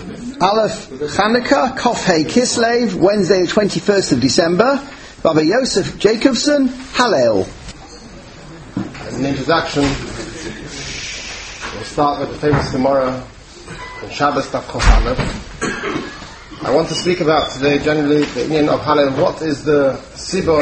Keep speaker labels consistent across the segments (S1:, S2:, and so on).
S1: Aleph Chanukah, Kof Hey Kislev, Wednesday the 21st of December. Baba Yosef Jacobson, Hallel.
S2: As an introduction, we'll start with the famous Gemara in Shabbos Daf Chof Aleph. I want to speak about today generally the union of Hallel. What is the Sibor?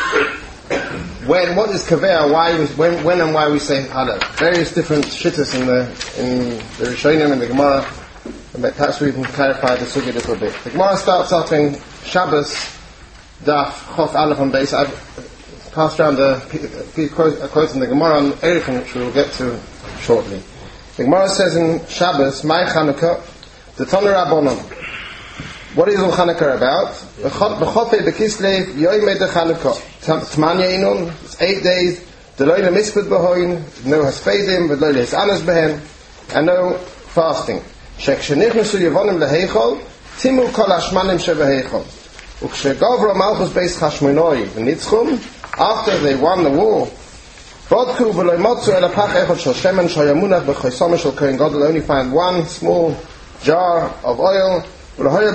S2: What is Kaveh? When and why we say Hallel? Various different shittas in the Rishonim and the Gemara. But perhaps we can clarify the sugi a little bit. The Gemara starts off in Shabbos Daf Chof Aleph on base. I've passed around a quote in the Gemara on Erechem, which we will get to shortly. The Gemara says in Shabbos, Mai Chanukah, the Toner Rabbonon. What is Chanukah about? B'chopei b'kislev yoymei de Chanukah. T'manya inun, it's 8 days. D'loi le'mispud b'hoin, no haspedim, v'loi le'hisanas b'hen, and no fasting. Shekshenichnusu yevonim leheichol, timu kol hashmanim shebeheichol. Ukshegavro malchus beis chashmonoi v'nitzchum, after they won the war, Bodku v'loi motzu el apach echot shel shemen shayamunach b'choisome shel kohen gadol, only find one small jar of oil, and it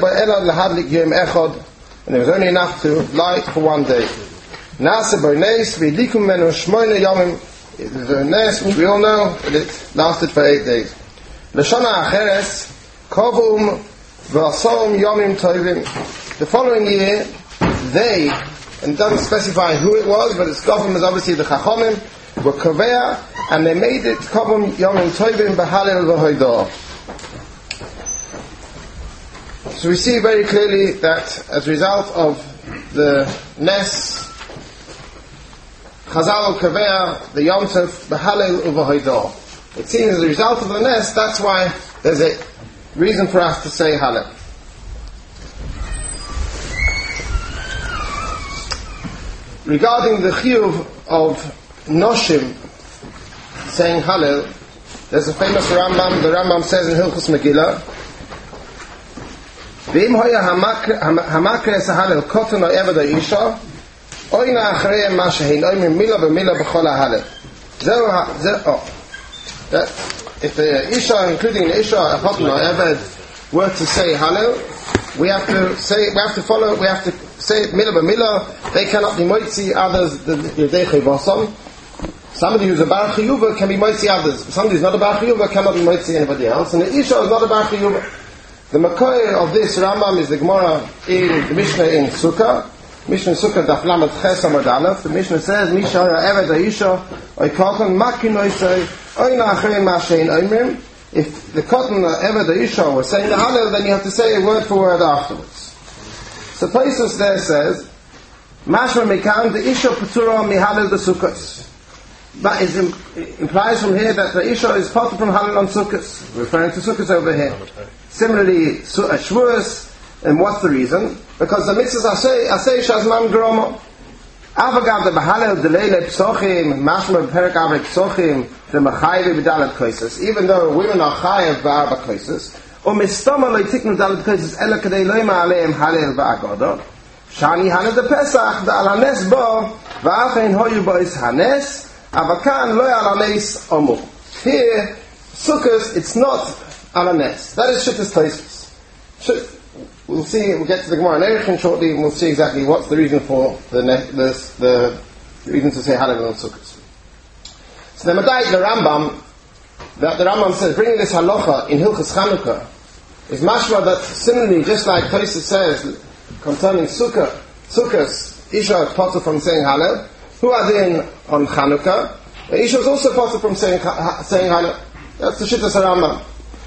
S2: was only enough to light for 1 day. Nasa b'neis v'likum menu shmoyne yomim. It was a nes, which we all know, but it lasted for 8 days. L'shana acheres kovum v'asom yomim tovim. The following year, they, and it doesn't specify who it was, but its government is obviously the Chachomim, were kovea, and they made it kovum yomim tovim b'halel v'hoidah. So we see very clearly that as a result of the Nes, Chazal Kaveh, the Yom Tov, B'Halel U'V'Hoidah. It seems as a result of the Nes, that's why there's a reason for us to say Hallel. Regarding the Chiyuv of Noshim saying Hallel, there's a famous Rambam. The Rambam says in Hilchos Megillah, ואם היה המקרס ההלל קוטן או עבד האישה אוינה אחרי מה שהן אומרים מילה במילה בכל ההלל. If the Isha, including the Isha, a Chotan or Eved, were to say Hallel, we have to say it Mila b'Mila. They cannot be moitzi others. The Yudei Chayvosam. Somebody who's a Bar Chiyuva can be moitzi others. Somebody who's not a Bar Chiyuva cannot be moitzi anybody else. And the Isha is not a Bar Chiyuva. The Makoy of this Rambam is the Gemara in the Mishnah in Sukkah. Mishnah in Sukkah Daf Lamed Ches Amud Aleph. The Mishnah says, Misha Eved Ha'isha Oy Kotan Makin Oysei Oyna Achrei Ma Shein Oymrim. If the Kotan Eved Ha'isha was saying the Hallel, then you have to say it word for word afterwards. So Paisus there says, Mashma Mekan the Isha Patura Mihalel the Sukkos. That implies from here that the Isha is part from Hallel on Sukkos, referring to Sukkos over here. Similarly, Shavuos, and what's the reason? Because the mitzvahs asay shazman gromo. Avagav the b'halel delele psochim, mashma b'perek avek psochim, the machayev b'dalet koises. Even though women are chayev b'arba koises, or mistama lo yitiknu dalet koises, ela kadei loyma aleim halel v'agodo. Shani halel de pesach, the alanes bo, v'afein hoyu bois hanes, avakan lo alanes omu. Here, Sukkot, it's not Alanes. That is Shittas Tosfos. We'll see. We'll get to the Gemara in Erechem shortly, and we'll see exactly what's the reason for the reason to say Hallel on Sukkot. So the Madai, the Rambam says, bringing this halacha in Hilchos Chanukah is mashma that similarly, just like Tosfos says concerning Sukkos, Isha is potter from saying Hallel. Who are they on Chanukah? Isha is also potter from saying Hallel. That's the Shittas Rambam.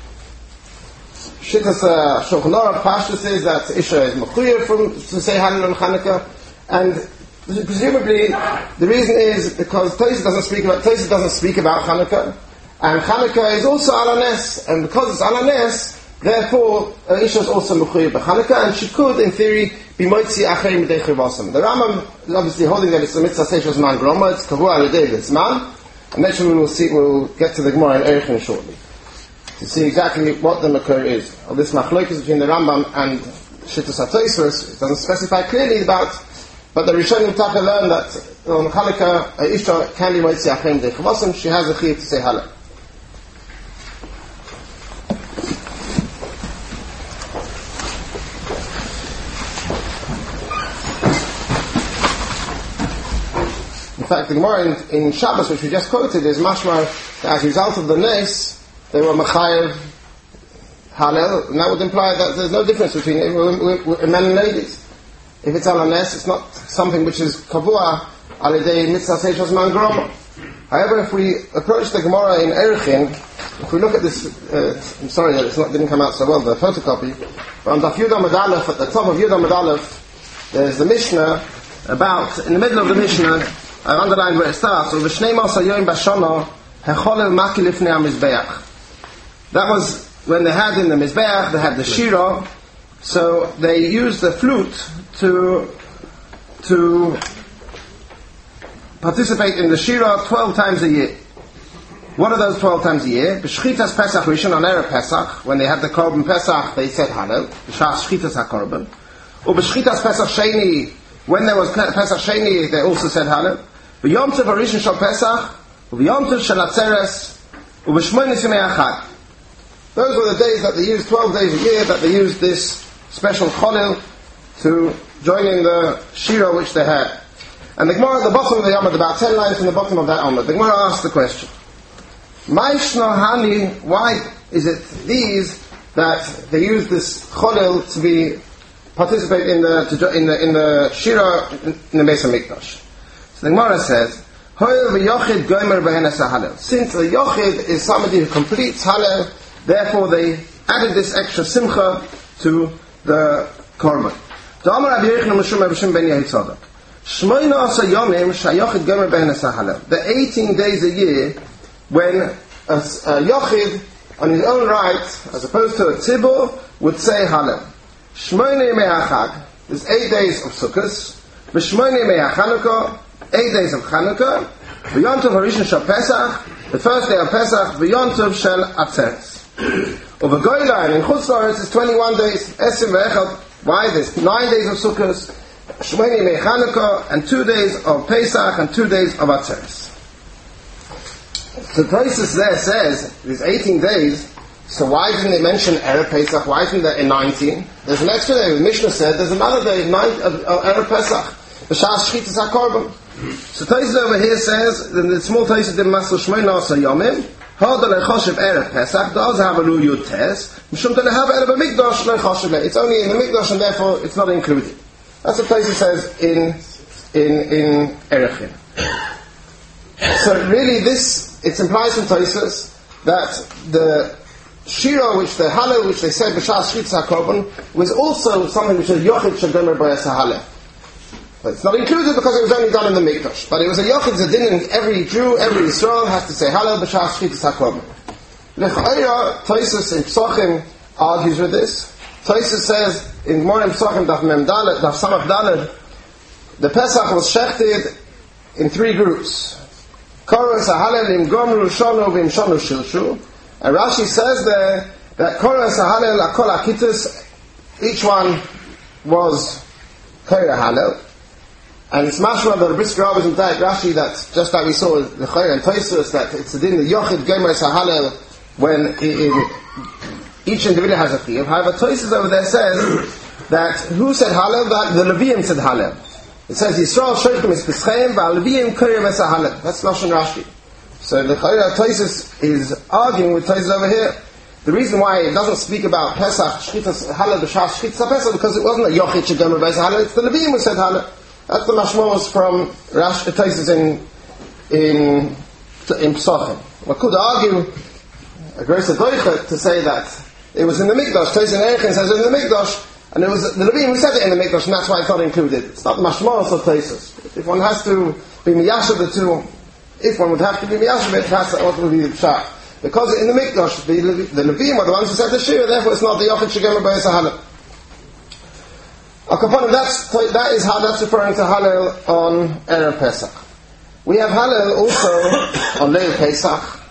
S2: Shittas Shulchan Aruch Pashto says that Isha is mechuyev to say Hallel on Chanukah, and presumably the reason is because Tosfos doesn't speak about Chanukah, and Chanukah is also Alanes, and because it's Alanes, therefore Isha is also mechuyev by Chanukah, and she could, in theory, be moitzi achrei midei chivasam. The Rambam is obviously holding that it's a mitzvah seishos man groma, it's kavua alidei v'tzman, and then we'll get to the Gemara in Erechem shortly to see exactly what the makor is of this machlokes between the Rambam and Shittas HaTosfos. It doesn't specify clearly about, but the Rishonim Taka learn that on Chanukah Isha can be moitzi achrei midei chivasam. She has a chiyuv to say Hallel. fact, the Gemara in Shabbos, which we just quoted, is mashmar that as a result of the nes, they were mechayev halel, and that would imply that there's no difference between men and ladies. If it's al nes, it's not something which is kavua al yedei mitzvah seishos man groma. However, if we approach the Gemara in Erchin, if we look at this, I'm sorry that didn't come out so well, the photocopy, but on Daf Yud Amud Aleph, at the top of Yud Amud Aleph, there's the Mishnah about, in the middle of the Mishnah, I've underlined where it starts, that was when they had in the Mizbeach, they had the Shira, so they used the flute to participate in the Shira 12 times a year. What are those 12 times a year? B'shchitas Pesach Rishon, on Erev Pesach, when they had the Korban Pesach, they said Hallel, b'shas Shchitas HaKorban. Or b'shchitas Pesach Sheni, when there was Pesach Sheni, they also said Hallel. V'yom Tov HaRishon Shal Pesach, v'yom Tov Shel Atzeres, u'b'shmoynes Yemei HaChag. Those were the days that they used, 12 days a year, that they used this special Cholil to join in the Shira which they had. And the Gemara at the bottom of the Amud, about 10 lines from the bottom of that Amud, the Gemara asked the question, why is it these that they use this Cholil to participate in the Shira in the Beis HaMikdash? So the Gemara says, since the Yochid is somebody who completes Hallel, therefore they added this extra Simcha to the Korban. The 18 days a year when a Yochid on his own right, as opposed to a Tzibur, would say Hallel. There's 8 days of Sukkot, 8 days of Chanukah, V'yontav Harishon Shel Pesach, the first day of Pesach, V'yontav Shel Atzeres. Over Goylan in Chutz La'aretz is 21 days, Esim Ve'echad. Why? There's 9 days of Sukkot, Shmoni Yemei Chanukah, and 2 days of Pesach, and 2 days of Atzeres. The Tosfos there says, there's 18 days, so why didn't they mention Erev Pesach? Why isn't there in 19? There's an extra day, the Mishnah said, there's another day of Erev Pesach, B'shas Shchitas HaKorban. So Tosfos over here says, in the small Tosfos in Masel Shmona Asa Yomim, Hod Lechoshev Erev Pesach does have a Lu Yud Tes, Mishum Telehav Erev Mikdash Lechoshev. It's only in the Mikdash and therefore it's not included. That's what Tosfos says in Erechim. So really it implies from Tosfos that the Shira, which the Hallel, which they said B'shas Shchitas HaKorban, was also something which is Yochid Shegomer B'yas HaHallel. But it's not included because it was only done in the Mikdash. But it was a Yochid Zadin, and every Jew, every Yisrael has to say Hallel B'shas Shchitas HaKorban. L'chayra, Tosfos in Psachim argues with this. Tosfos says in Gemara in Psachim Daf Samach Daled, the Pesach was shechted in 3 groups. Koros HaHallel im Gomru Shonu v'im Shonu Shilshu. And Rashi says there that Koros HaHallel Akol HaKitus, each one was Koros HaHallel. And it's mashma that the Brisker Rabbis and Rashi, that just like we saw the Chayr and Tosfos, that it's the din the Yochid Gomer HaHallel when each individual has a chiyuv. However, Tosfos over there says that who said Hallel? That the Leviim said Hallel. It says Yisrael Shoichim is Peschaim, Leviim Koyer Ves HaHallel. That's Lashon Rashi. So the Chayr Tosfos is arguing with Tosfos over here. The reason why it doesn't speak about Pesach Shchitas Hallel B'shas Shchitas HaPesach, because it wasn't a Yochid Shegomer Ves HaHallel. It's the Leviim who said Hallel. That's the mashmos from Rashi Tosfos in Psachim. One could argue a greater doicha to say that it was in the Mikdash. Tosfos in Erechim says it in the Mikdash, and it was the Leviim who said it in the Mikdash, and that's why it's not included. It's not mashmos of Tosfos. If one has to be miyashav the two, if one would have to be miyashav it, has to also be the pshat. Because in the Mikdash, the Leviim are the ones who said the Shira, therefore it's not the Yochid Shegomer B'yas HaHallel. That's referring to Hallel on Erev Pesach. We have Hallel also on Leil Pesach.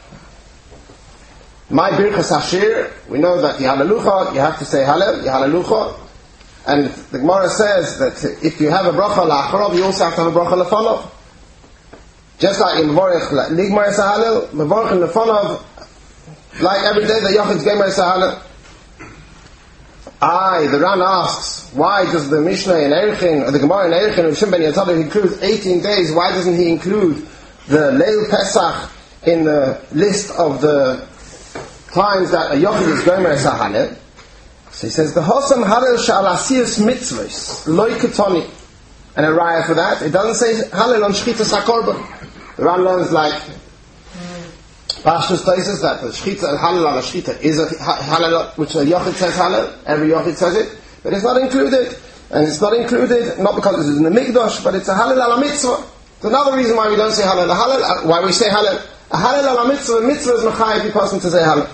S2: My Birchas Hashir, we know that Yehalelucha, you have to say Hallel, Yehalelucha. And the Gemara says that if you have a bracha la'acharav, you also have to have a bracha lefanov. Just like in Mevorech Ligmar Hallel, Mevorech lefanov, like every day the Yochid's Gomer HaHallel. The Ran asks, why does the Mishnah in Erechin, or the Gemara in Erechin of Shimon ben Yotzada includes 18 days? Why doesn't he include the Leil Pesach in the list of the times that a Yochid is Gomer as a Halel? So he says, the Hosam Halel Sha'al Asiyas Mitzvahs, Loi Ketoni. And a raya for that, it doesn't say Halel on Shchitas HaKorban. The Ran learns like Pashtus Taisus that the Shchita, Halel on a Shchita is a Halel, which a Yochid says Halel, every Yochid says it, but it's not included. And it's not included, not because it's in the Mikdash, but it's a Halel ala Mitzvah. It's another reason why we don't say Halel. Why we say Halel. A Halel ala Mitzvah, Mitzvah is Mechayev the person to say Halel.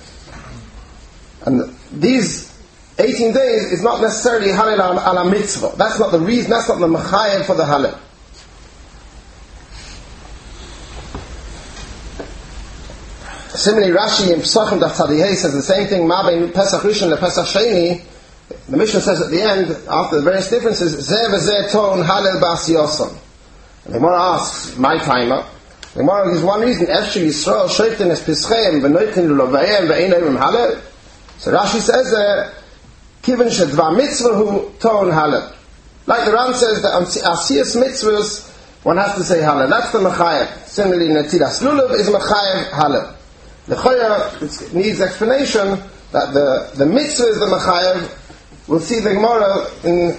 S2: And these 18 days is not necessarily Halel ala Mitzvah. That's not the reason, that's not the Mechayev for the Halel. Similarly, Rashi in Pesachim Daf Tzadiyeh says the same thing, Ma bein Pesach Rishon le Pesach Sheni. The Mishnah says at the end, after the various differences, Zeh v'zeh ton Halel bas Yosam. And the Gemara asks, my timer, the Gemara gives one reason, Efshir Yisrael Shoiften es Pischem v'noitin l'lovayem v'ein oivim Halel. So Rashi says there, Kiven shedva mitzvah hu ton Halel. Like the Ram says that on Asiyas mitzvahs, one has to say Halel. That's the Mechayev. Similarly, Netilas Lulav is Mechayev Halel. The Choya, it needs explanation that the mitzvah is the Mechayev. We'll see the Gemara in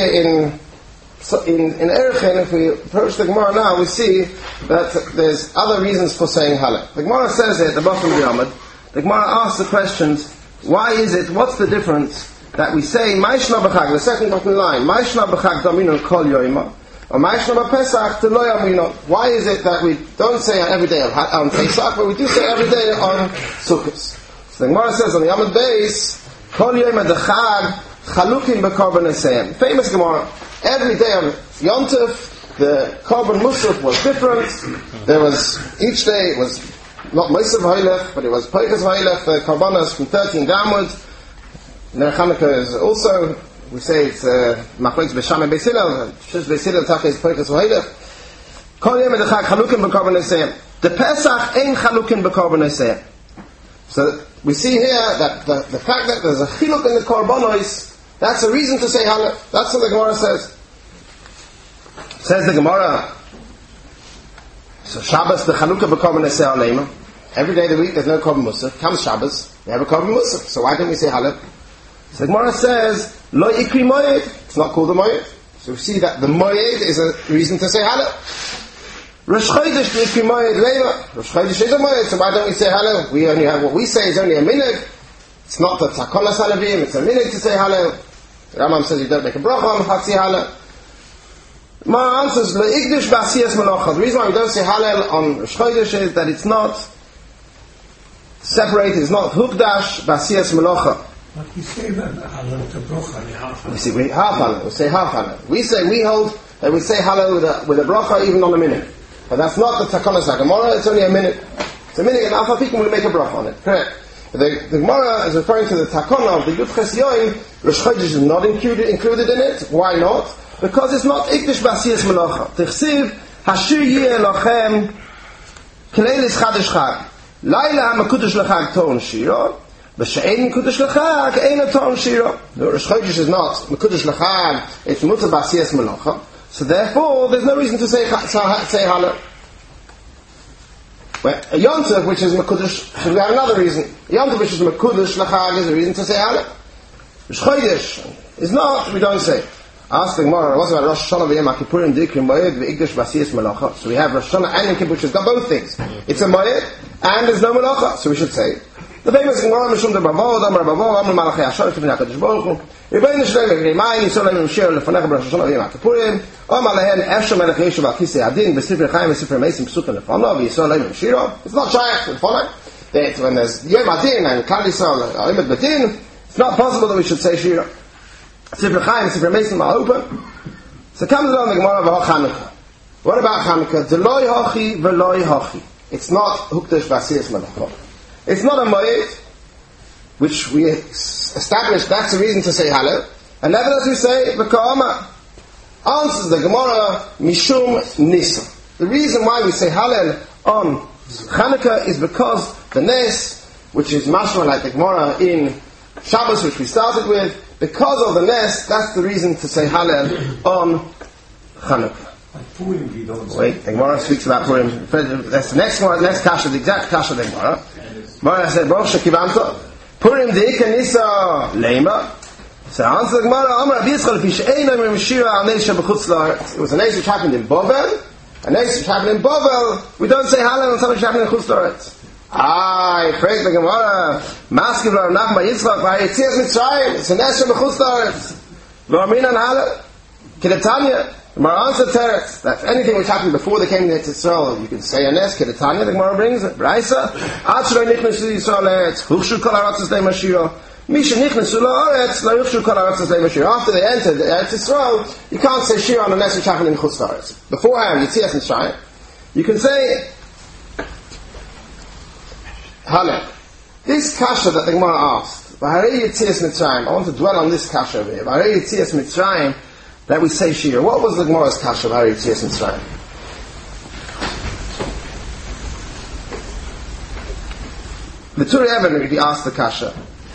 S2: Erechin. If we approach the Gemara now, we see that there's other reasons for saying Halel. The Gemara says here at the bottom of the Amud, the Gemara asks the questions, why is it, what's the difference that we say, Ma'ishna b'chag, the second bottom line, Ma'ishna b'chag daminu kol yoyma, or Ma'ishna b'pesach to lo yamino. Why is it that we don't say every day on Pesach, but we do say every day on Sukkot? So the Gemara says on the Amud Beis, kol yoyma d'chag, chalukim b'korban esayim. Famous Gemara. Every day on Yom Tov, the korban musaf was different. There was, each day it was not Mosav Hailech, but it was Peichas Hailech, the korbanos from 13 downwards. Ner Chanukah is also, we say it's Machlokes B'Sham and Beis Hillel, Shus Beis Hillel Tach is Peichas Hailech. Kol yom edachag chalukim b'korban esayim. The Pesach ain't chalukim b'korban esayim. So we see here that the fact that there's a chiluk in the korbanos, that's a reason to say Halel. That's what the Gemara says. Says the Gemara. So Shabbos, the Chanukah b'korban esayim aleima. Every day of the week there's no korban musaf. Comes Shabbos, we have a korban musaf. So why don't we say Halel? So the Gemara says, Lo ikri moyed. It's not called a moyed. So we see that the moyed is a reason to say Halel. Rosh Chodesh ikri moyed leima. Rosh Chodesh is a moyed. So why don't we say Halel? We only have what we say is only a minute. It's not the Takonas Halavim. It's a minute to say Halel. The Rambam says you don't make a bracha on Chatzi Halel. My answer is Le'igdish b'asiyas melacha. The reason why we don't say Halel on Rosh Chodesh is that it's not separated, it's not hukdash b'asiyas melacha.
S3: But we say that Halel to bracha.
S2: We say half Halel. We say half Halel. We hold that we say Halel with a bracha even on a minute. But that's not the Takonas HaGemara. It's only a minute. It's a minute, and Alpha Pikum will make a bracha on it. Correct. The Gemara is referring to the Takona of the Yud Ches Yoim. Rosh Chodesh is not included in it. Why not? Because it's not Ikdish B'asiyas Melacha. Tichsiv Hashir Yeh Lochem Kleilis Chadash Chag Laila HaMekudesh Lechag Ton Shiro V'She'ein Mekudesh Lechag Ein Ton Shiro. Rosh Chodesh is not Mekudesh Lechag. It's Mutar B'asiyas Melacha. So therefore, there's no reason to say Halel. Well, a Yom Tov, which is Mekudesh, we have another reason. A Yom Tov, which is Mekudesh Lechag, is a reason to say Halel. Rosh Chodesh is not, we don't say. Ask the Gemara, what's about Rosh Hashanah v'Yom HaKippurim Dikrim Moed v'Ikdash B'asiyas Melacha? So we have Rosh Hashanah and Yom Kippur, which has got both things. It's a Moed, and there's no Melacha, so we should say. The famous Gemara, Mishum de Bavod, Amar Bavod, Amar Malachei Hashanah, Tivin HaKadosh Baruch Hu, Rebbeinu Shlem, Rebbeinu Yisrael, Rebbeinu Shir, Lefanech B'Rosh Hashanah v'Yom HaKippurim, Amar Lehen, Efshel Melech Yeshuv HaKisei Adin, B'Sifrei Chaim, B'Sifrei Meisim, P'Sukim Lefanah, v'Yisrael Rebbeinu Shiro. It's not Shayach, Lefanah. When there's Yom Adin and Klal Yisrael, Alimet B'Din, it's not possible that we should say Shiro. Sifrei Chaim, Sifrei Meisim are open. So comes along the Gemara of Chanukah. What about Chanukah? Deloi Hachi Veloi Hachi. It's not Hukdash B'asiyas Melacha. It's not a Moed, which we established that's the reason to say Halel. And nevertheless we say V'ka'ama. Answers the Gemara Mishum Nisa. The reason why we say Halel on Chanukah is because the Nes, which is mashma like the Gemara in Shabbos, which we started with, because of the Nes, that's the reason to say Hallel on Chanukah. Wait, the Gemara speaks about Purim. That's the next one, next kasha, the exact kasha of the Gemara. Gemara said, Baruch Shekivanta, Purim deika nisa leima. So answer the Gemara, Amar Rabbi Yitzchak, Lefi she'ein omer Meshira al Nes shebechutz la'aretz. It was a Nes which happened in Bovel. A Nes which happened in Bovel. We don't say Hallel on something which happened in Chutz la'aretz. I phrase the Gemara, Maskiv Rav Nachman bar Yitzchak, Vayetzias Mitzrayim. It's a Nes shebechutz la'aretz. Lo aminan Hallel. Kedetanya. The Gemara answered Teretz, that anything which happened before they came to Yisrael, you can say a Nes, Kedetanya, the Gemara brings it. Braisa, Ad Shloi Nichnas Yisrael Eretz, Huchshu Kol Haratzos Lei Mashiro. Misha Nichnasu La'aretz, La Yuchshu Kol Haratzos Lei Mashiro. After they entered Eretz Yisrael, you can't say Shira on a Nes which happened in Chutz La'aretz. Beforehand, Yitzias Mitzrayim, you can say Hallel. This kasha that the Gemara asked, V'harei Yitzias Mitzrayim, I want to dwell on this kasha over here. V'harei Yitzias Mitzrayim, that we say Shira. What was the Gemara's kasha of V'harei Yitzias Mitzrayim? The Turei Even really asked the kasha.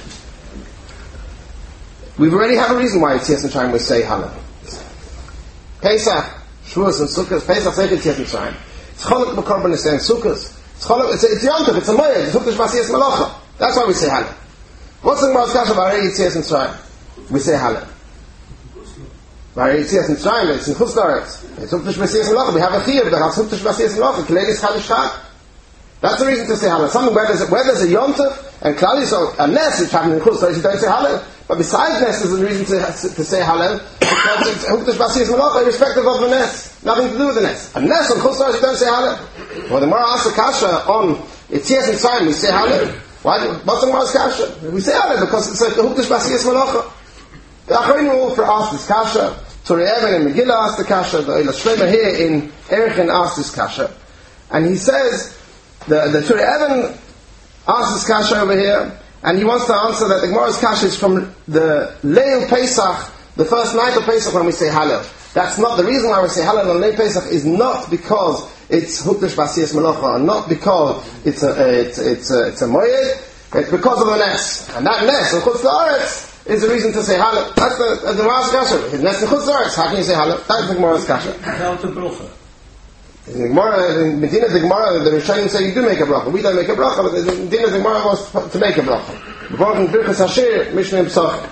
S2: We already have a reason why Yitzias Mitzrayim we say Hallel. Pesach, Shavuos and Sukkot. Pesach say Yitzias Mitzrayim. It's Cholok b'Korban Nisei and Sukkot. It's Yom Tov, it's a Moed, it's Hukdash B'Asiyas Malacha. That's why we say Hallel. What's the Gemara's kasha of V'harei Yitzias Mitzrayim? We say Hallel. V'harei Yitzias Mitzrayim, it's in Chutz la'aretz. It's Hukdash B'Asiyas Malacha. We have a chiyuv that has Hukdash B'Asiyas Malacha. Kilelis Chadash Chag. That's the reason to say Hallel. Something where there's a Yom Tov and Klal Yisrael, a Nes which happened in Chutz la'aretz, you don't say Hallel. But besides Nes, there's a reason to say Hallel, because it's Hukdash B'Asiyas Malacha, irrespective of the Nes. Nothing to do with the Nes. A Nes on Chutz la'aretz, you don't say Hallel. Well, the Gemara asks the kasha on Yitzias Mitzrayim, we say Hallel. What's the Gemara's kasha? We say Hallel because it's like the Hukdash B'Asiyas Malacha. The Acharonim all asked this kasha. Turei Even and Megillah asked the kasha. The Eilas Shlomo here in Erechin asked this kasha. And he says, the Turei Even asked this kasha over here, and he wants to answer that the Gemara's kasha is from the Leil Pesach, the first night of Pesach when we say Hallel. That's not the reason why we say Hallel on Leil Pesach is not because it's Hukdash B'Asiyas Malacha, and not because it's a Moed, it's because of the Nes. And that Nes, of Chutz la'aretz, is the reason to say Hallel. That's the Gemara's kasha. It's Nes in Chutz la'aretz. How can you say Hallel? That's the Gemara's kasha.
S3: Without the bracha.
S2: In the Gemara, in Medina, the Gemara, the Rishonim say you do make a bracha. We don't make a bracha, but in Medina, the Gemara wants to make a bracha. Before in Birchas Hashir, Mishnah in Pesachim.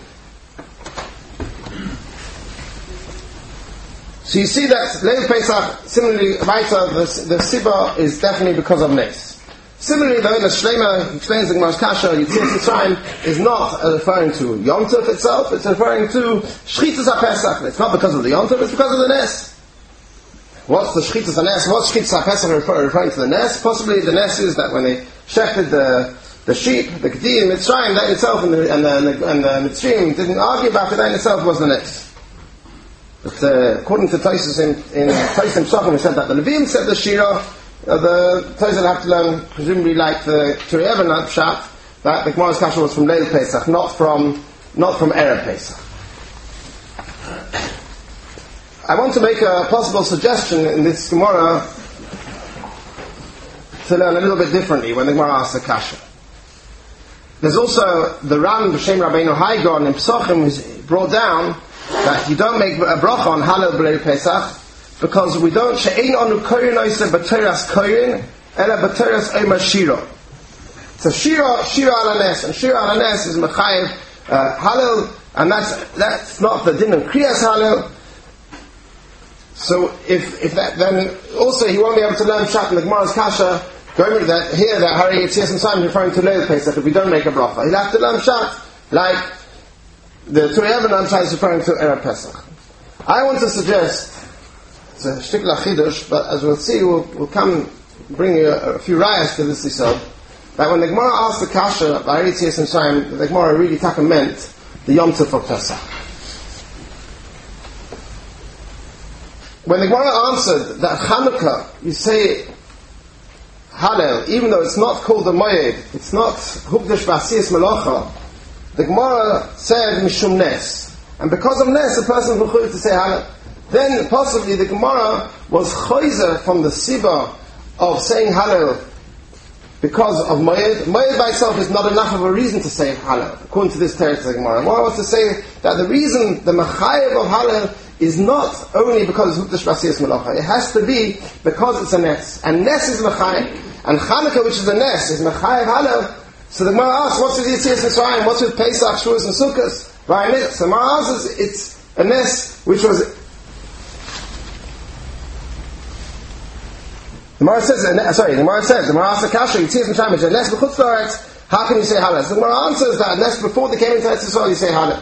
S2: So you see that Leil Pesach, similarly, the Sibah is definitely because of Nes. Similarly, the Eilas Shlomo explains the Gemara's kasha, Yitzias Mitzrayim is not referring to Yom Tov itself, it's referring to Shchitas HaPesach. It's not because of the Yom Tov, it's because of the Nes. What's the Shchitas HaNes? What's Shchitas HaPesach referring to the Nes? Possibly the Nes is that when they shechted the sheep, the Kediyah in Mitzrayim, that itself and the Mitzrayim didn't argue about it, that in itself was the Nes. But according to Tosfos in Tosfos Pesachim, we said that the Levim said the Shira, the Tosfos have to learn, presumably like the Turei Even Pshat, that the Gemara's kasha was from Leil Pesach, not from Erev Pesach. I want to make a possible suggestion in this Gemara to learn a little bit differently when the Gemara asks the kasha. There's also the Ran B'Shem Rabbeinu Haigon in Pesachim is brought down that you don't make a bracha on Hallel B'Leil Pesach because we don't she'ein anu koyin oise b'toras koyin ela b'toras omer shira. So shira ala nes, and shira ala nes is mechayev Hallel, and that's not the din of kriyas Hallel. So if that, then also he won't be able to learn Pshat in the Gemara's kasha. Going that here that V'harei Yitzias Mitzrayim is referring to Leil Pesach. If we don't make a bracha, he'll have to learn Pshat like the Turei Even is referring to Erev Pesach. I want to suggest, it's a shtikla chidush, but as we'll see, we'll come bring you a few rayas to this yisod, that when the Gemara asked the kasha, V'harei Yitzias Mitzrayim, the Gemara really taka meant the Yom Tov of Pesach. When the Gemara answered that Chanukah, you say Hallel, even though it's not called a Moed, it's not Hukdash B'Asiyas Malacha, the Gemara said Mishum Nes. And because of Nes, a person will to say Hallel. Then possibly the Gemara was choizer from the Sibah of saying Hallel because of Moed. Moed by itself is not enough of a reason to say Hallel, according to this teretz of the Gemara. What I want to say that the reason, the Mechayev of Hallel, is not only because it's Hukdash B'asiyas Melacha. It has to be because it's a Nes. And Nes is Mechayev. And Chanukah, which is a Nes, is Mechayev Hallel. So the Gemara asks, what's with Yetzias Mitzrayim? What's with Pesach, Shavuos, and Sukkot? Right? So the Gemara asks, it's a Nes, which was... The Gemara says, the Gemara asks the Kasha, Yetzias Mitzrayim, which is a Nes b'chutz la'aretz, how can you say Hallel? So the Gemara answers that a Nes before they came into Eretz Yisrael, you say Hallel.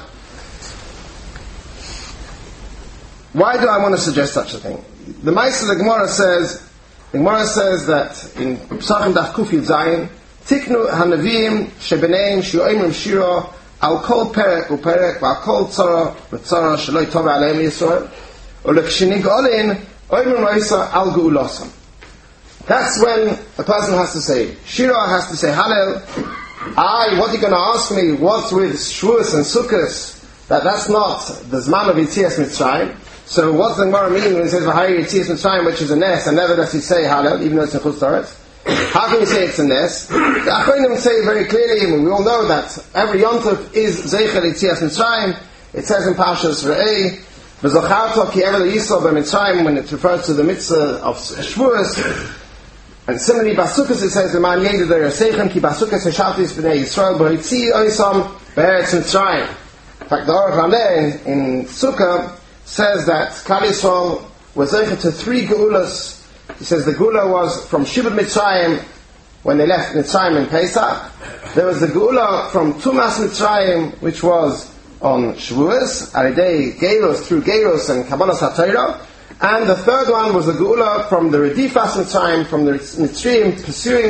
S2: Why do I want to suggest such a thing? The Maisa of the Gemara says that in Psachim Daf Kuf Yud Zayin, Tiknu Hanavim Shebeneim Shioimrim Shira Al Kol Perek Uperek Al Kol Tzara V'Tzara Sheloi Tova Aleim Yisrael U'Lekshini Golin Oimrim Oisa Al Geulosam. That's when a person has to say Shira, has to say Hallel. What are you going to ask me? What's with Shavuos and Sukkot? That's not the Zman of Yetzias Mitzrayim. So what does the Gemara mean when it says V'hayir Yetzias Mitzrayim, which is a Nes, and nevertheless you say Hallel, even though it's in Chutz La'aretz? How can you say it's a Nes? The Achronim say very clearly, and we all know that every Yontov is Zeicher Yetzias Mitzrayim. It says in Parshas Re'eh, V'zocharto ki evel Yisrael b'Mitzrayim, when it refers to the mitzvah of Shavuos. And similarly, Basukos it says, L'man Yedid Ereseichem ki Basukos Heshatis b'nei Yisrael b'hitzi oisam b'Eretz Mitzrayim. In fact, the Aruch Laneh in Sukkah says that Klal Yisrael was zeicher to 3 geulas. He says the geula was from Shibud Mitzrayim, when they left Mitzrayim in Pesach. There was the geula from Tumas Mitzrayim, which was on Shavuos, Aridei Geiros, through Geiros and Kabbalas HaTorah. And the third one was the geula from the Redifas Mitzrayim, from the Mitzrayim pursuing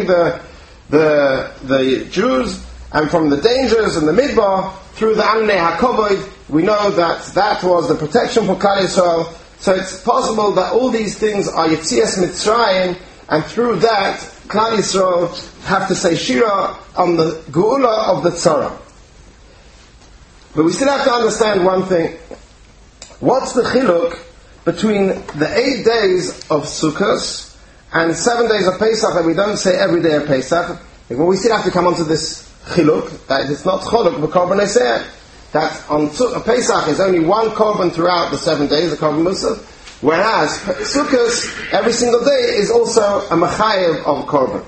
S2: the Jews, and from the dangers in the Midbar through the Anei HaKovod. We know that was the protection for Klal Yisrael. So it's possible that all these things are Yetzias Mitzrayim, and through that Klal Yisrael have to say Shira on the geula of the Tzara. But we still have to understand one thing. What's the chiluk between the 8 days of Sukkot and 7 days of Pesach that we don't say every day of Pesach? Well, we still have to come onto this chiluk, that it's not choluk but korban eseh, that on Pesach is only one korban throughout the 7 days, the korban musaf, whereas Sukkot every single day is also a mechayev of korban.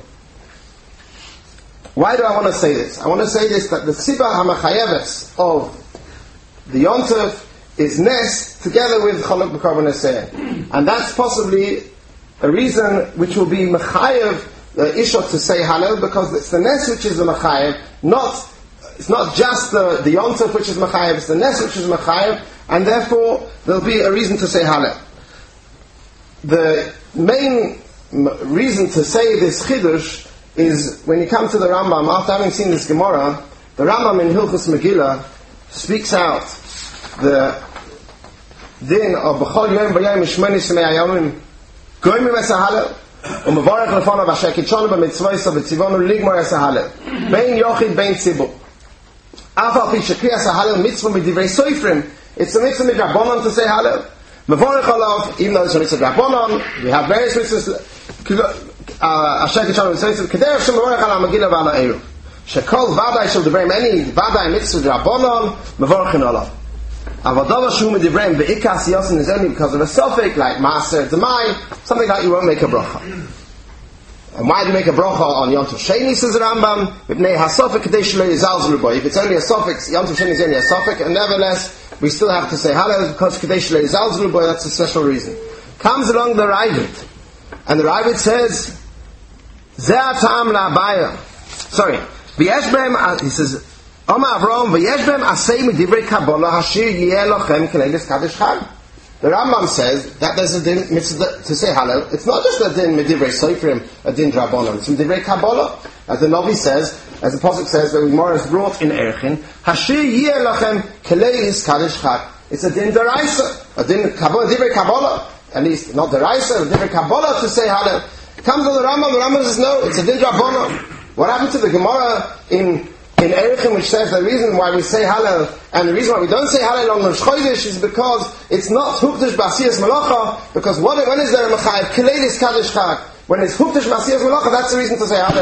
S2: Why do I want to say this? I want to say this, that the Siba HaMachayeves of the Yontov is Nes together with Cholok B'Korban Eseh. And that's possibly a reason which will be Mechayev the Isha to say Hallel, because it's the Nes which is the Mechayev, it's not just the Yontov which is Mechayev, it's the Nes which is Mechayev, and therefore there'll be a reason to say Hallel. The main reason to say this Chidush is when you come to the Rambam, after having seen this Gemara, the Rambam in Hilchos Megillah speaks out the din of B'chol Yom B'yom Mishmoni Shemei Hayomim Goyim Es HaHalel U'Mevorech Lefonav Asher Kitshonu B'mitzvoso V'tzivonu Ligmor Es HaHalel Bein Yochid Bein Tzibur Af Al Pi Shekri Es HaHalel Mitzvah B'divrei Soifrim. It's a mitzvah midrabanan to say Hallel. Mevorech Olav, even though it's a mitzvah midrabanan, we have various mitzvahs. Asher Kitshonu B'mitzvoso K'derech Shem Mevorech Ala Megillah V'ala Eruv Shekol Vadai Shel Divrei any Vadai mitzvah midrabanan Mevorechin Olav. Avadava Shum Divrei Be'ikas Yosin is only because of a suffix like Maser Demai, something like you won't make a bracha. And why do you make a bracha on Yom Tov Sheni, says the Rambam? If it's only a suffix, Yom Tov Sheni is only a suffix, and nevertheless, we still have to say Hallel because Kadesh Le'izal Boy, that's a special reason. Comes along the Ravid, and the Ravid says, Ze'atam La'abaya. Sorry, V'yesh he says, Oma Avrom, V'yesh B'hem Asei Midivrei Kabbalah Hashir Yeh Lochem K'leilis Kadesh Chag. The Rambam says that there's a din mitzvah to say Hallel. It's not just a din Midivrei Soifrim, a din Drabonon. It's Midivrei Kabbalah. As the Novi says, as the Pasuk says, the Gemara is brought in Erchin, Hashir Yeh Lochem K'leilis Kadesh Chag. It's a din Deraisa, a din Midivrei Kabbalah. At least, not Deraisa, Midivrei Kabbalah to say Hallel. Comes on the Rambam says, no, it's a din Drabonon. What happened to the Gemara in Erechim, which says the reason why we say Hallel and the reason why we don't say Hallel on Rosh Chodesh is because it's not Hukdash B'asiyas Melacha, because when is there a Mechayev? K'leilis Kadesh Chag. When it's Hukdash B'asiyas Melacha, that's the reason to say Hallel.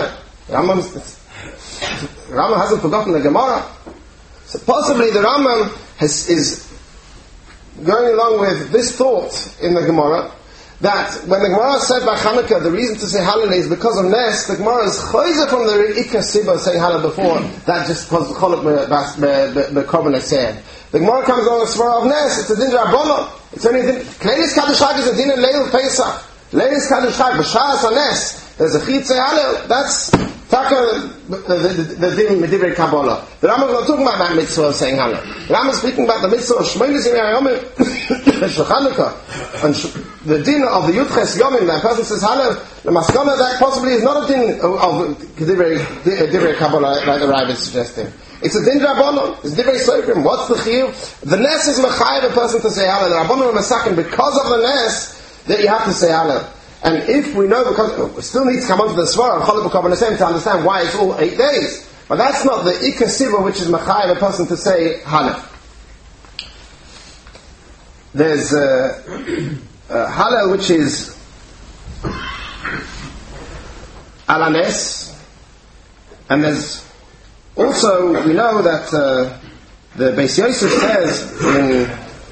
S2: Rambam hasn't forgotten the Gemara. So possibly the Rambam is going along with this thought in the Gemara, that when the Gemara said by Chanukah, the reason to say Hallel is because of Nes, the Gemara is choizer from the Ikka Sibba saying Hallel before, that just because the Cholok Bekorban is said. The Gemara comes along with Svara of Nes, it's a din Rabbanon. It's only a din, Kleinis Kaddish Chag is a din in Leil Pesach. Leinis Kaddish Chag, B'Shas HaNes, there's a Chit say Hallel, that's Taka, the din Medivrei Kabbalah. The Rambam is not talking about that mitzvah of saying Hallel. The Rambam is speaking about the mitzvah of Shmoynes Yemei HaYomim, Chanukah, and the din of the Yudches Yomim, that person says Hallel, the Maskana, that possibly is not a din of Divrei Kabbalah, like the Rabbi is suggesting. It's a din Rabbanon, it's Divrei Soikrim. What's the chiyuv? The Nes is Mechayev a person to say Hallel. The Rabbanon are Mesakin, because of the Nes, that you have to say Hallel. And if we know, because we still need to come onto the Svara, Cholok Bekorban to understand why it's all 8 days. But that's not the Ikka Siva, which is Mechayev a person to say Hallel. There's Hallel, which is Alanes, and there's also, we know that the Beis Yosef says in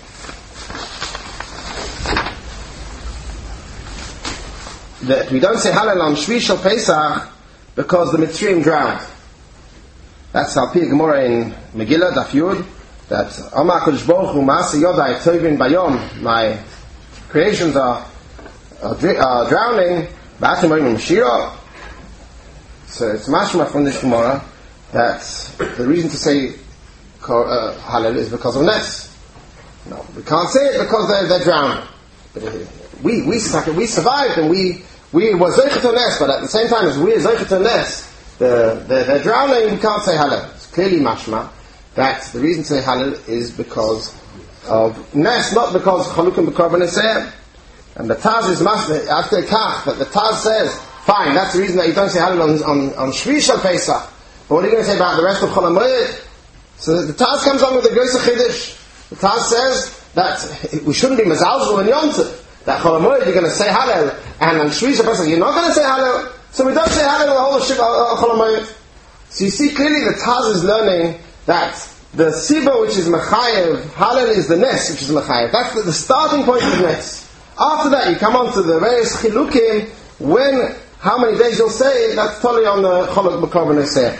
S2: that we don't say Hallel on Shvi Shel Pesach because the Mitzrayim drowned. That's Al Pi Gemara in Megillah, Daf Yud, that Amar HaKadosh Baruch Hu Ma'aseh Yodai Tovin Bayom, my creations are drowning, Ba'atim Oim Mashira. So it's mashma from this Gemara that the reason to say Hallel is because of Nes. No, we can't say it because they're drowning. But we survived and we were Zeichet Nes, but at the same time as we are Zeichet Nes, they're drowning, we can't say Hallel. It's clearly mashma that the reason to say Hallel is because of Nes, not because Chalukim Bekorban is there. And the Taz is mashma, after Kach, that the Taz says, fine, that's the reason that you don't say Hallel on Shvi Shel Pesach. But what are you going to say about the rest of Chol HaMoed? So the Taz comes on with the Gross Chiddush. The Taz says that we shouldn't be Mezalzel and Yontif. That Chol HaMoed you're going to say Hallel, and on Shvi Shel Pesach you're not going to say Hallel. So we don't say Hallel the whole of Chol HaMoed. So you see clearly the Taz is learning that the Siba which is Mechayev, Hallel is the Nes which is Mechayev. That's the starting point of Nes. After that you come on to the various Chilukim, when, how many days you'll say, that's totally on the Cholok Bekorban Eseh.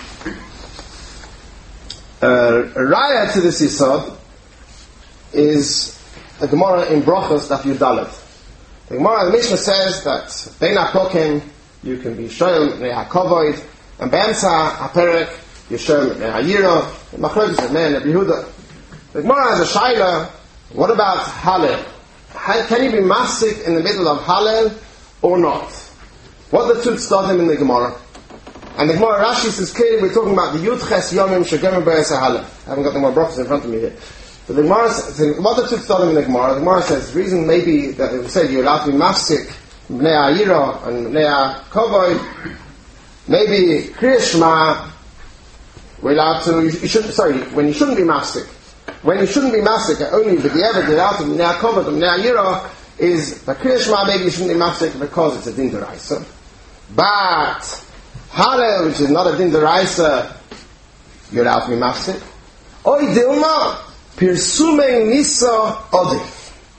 S2: Raya to this Yisod is the Gemara in Brochos Daf Yudalet. The Gemara in the Mishnah says that Bein HaPokim you can be Shoyel Mepnei HaKovoid, and Be'emtza HaPerek you Shoyel Mepnei HaYira, and Machlokes Mepnei Yehuda. The Gemara has a Shaila, what about Hallel? Can you be masik in the middle of Hallel or not? What the two start him in the Gemara? And the Gemara Rashi says clearly we're talking about the Yudches Yomim Shegem Be'ez Hallel. I haven't got the Gemara Brachos in front of me here. So the Gemara says, what the two start him in the Gemara? The Gemara says the reason maybe that it said you're allowed to be masik Bnei HaYira and Bnei HaKovoid, maybe Kriyas Shema we're allowed to, when you shouldn't be masik. When you shouldn't be masik, only the B'diavad without the Bnei HaKovoid and Bnei HaYira is the Kriyas Shema maybe you shouldn't be masik because it's a din d'oraisa. But Hallel, which is not a din d'oraisa, you're allowed to be masik. Oy Dilma Pirsumei Nisa Odif.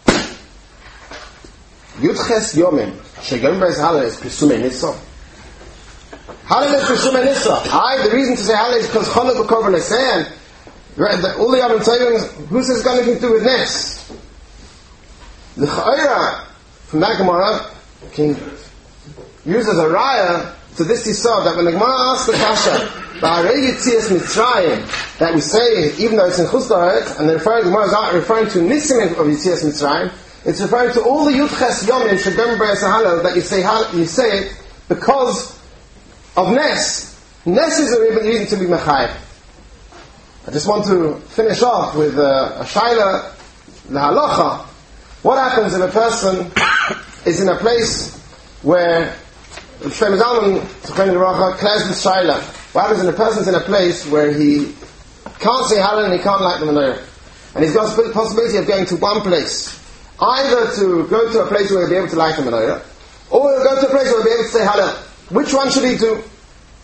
S2: Yudches Yomim Shegem Be'ez Hallel is Pirsumei Nisa. Hallel is Pirsumei Nisa. The reason to say Hallel is because Cholok Bekorban Eseh, all the Yom Tovim, who says it's got anything to do with Nes? The Chayra from that Gemara can use as a raya to this Yisod that when the Gemara asks the Kasha Ba'arei Yitzias Mitzrayim, that we say even though it's in Chutz La'aretz, and the Gemara is not referring to Nisim of Yitzias Mitzrayim, it's referring to all the Yudches Yomim Shegem Be'ez Hallel that you say it because of Nes. Nes is a reason to be Mechayev. I just want to finish off with a Shaila, the Halacha. What happens if a person is in a place where Shlomo Zalman clears the Shaila? What happens if a person's in a place where he can't say Hallel and he can't light the menorah? And he's got the possibility of going to one place. Either to go to a place where he'll be able to light the menorah, or he'll go to a place where he'll be able to say Hallel. Which one should he do?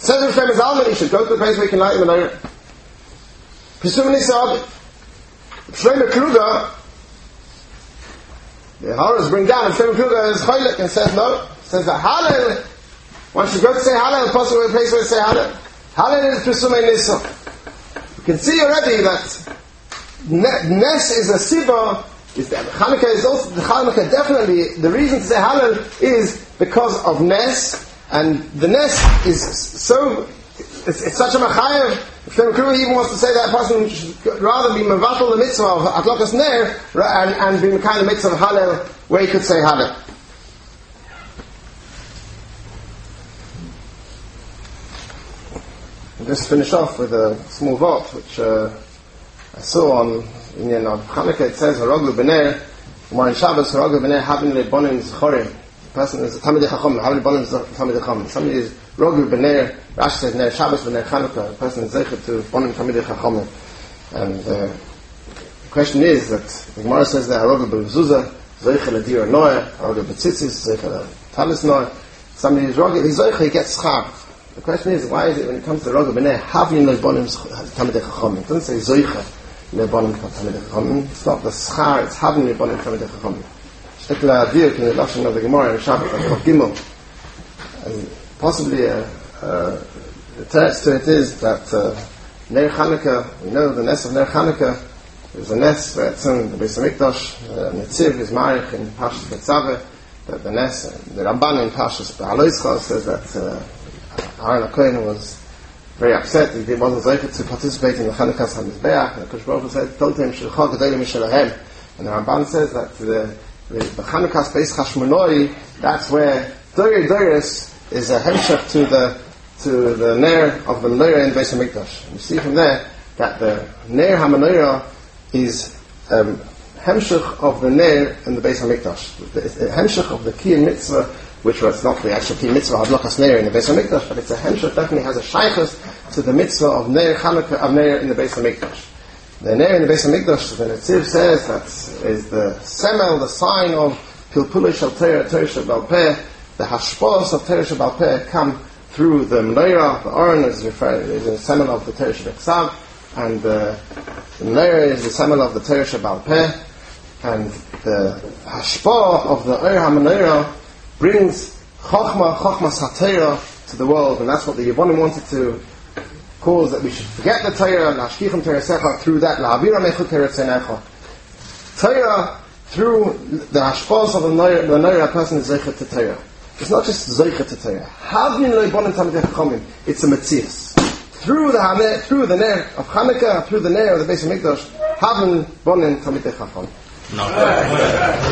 S2: Says in Shlomo Zalman, you should go to the place where you can light the menorah. Pesum Nisad, Shlomo Kluger, the Haras bring down, and Shlomo Kluger is Chaylik and says no. Says that Hallel, one should go to say Hallel, the possible place where to say Hallel. Hallel is Pesum Nisad. You can see already that Nes is a Siva. Chanukah is also the Chanukah. Definitely, the reason to say Hallel is because of Nes, and the Nes is so. It's such a machayev. If Shlomo Kluger even wants to say that a person should rather be mevatel the mitzvah of Adlokas Ner and be kind of mitzvah of Hallel, where he could say Hallel. I'll just finish off with a small vote which I saw on. In Chanukah it says Haroglu B'ner, or in Shabbos Haroglu B'ner having le bonim zchorim. The person is Tamidei Chacham, having le bonim Tamidei Chacham. Somebody is Haroglu B'ner. Rashi says Ner Shabbos B'ner Chanukah. The person is zeichet to bonim Tamidei Chacham. And the question is that the Gemara says that Haroglu B'Mezuzah, zeichet ledir noah, Haroglu B'tzitzis, zeichet talis noah. Somebody is Haroglu, he's zeichet, he gets schar. The question is, why is it when it comes to Haroglu B'ner having le bonim Tamidei Chacham? It doesn't say zeichet. It's not the schar, it's having the bonim Tamidei Chacham. Shtekla Adir in the Lashon of the Gemara in Shabbat of Gimel. And possibly the text to it is that Ner Chanukah, we know the Nes of Ner Chanukah, there's a Nes where it's in the Beis HaMikdash, Netziv is Marich in Pashas Tetzaveh, that the Nes, the Ramban in Pashas Behaloischa says that Aaron HaKohen was very upset. He wasn't able to participate in the Chanukah's HaMizbeach, and Kosh Baruch Hu said, told him, Shilcha Gedolim Mishalahem. And the Ramban says that the Chanukah's Beis Chashmonoi, that's where Doyer Doyeris is a hemshech to the Ner of the Menorah in Beis HaMikdash. You see from there that the Ner HaMenorah is hemshech of the Ner in the Beis HaMikdash. The hemshech of the Kiyum Mitzvah, which was not the actual Kiyum Mitzvah of Adlokas Ner in the Beis HaMikdash, but it's a hemshech, definitely has a shaychus to the Mitzvah of Ner Chanukah, of Ner in the Beis HaMikdash. The Ner in the Beis HaMikdash, the Netziv says, that is the semel, the sign of Pilpulei Shel Torah, Torah Shebal Peh. The hashpos of Torah Shebal Peh come through the Menorah. The Aron is a semel of the Torah Shebeksav, and the Menorah is the semel of the Torah Shebal Peh, and the hashpah of the Or HaMenorah brings Chochmas HaTorah to the world, and that's what the Yevonim wanted to cause, that we should forget the Torah, Lashkichim Torah Secha, through that, La'avira Mechu Torah Tzenecha. Torah, through the hashpos of the Menorah, a person is zeichet to Torah. It's not just zeichet to Torah. Havin le'bonim Tamidei Chachamim. It's a metzias. Through the Ner of Chanukah, through the Ner of the Beis HaMikdash, havin bonim Tamidei Chachamim.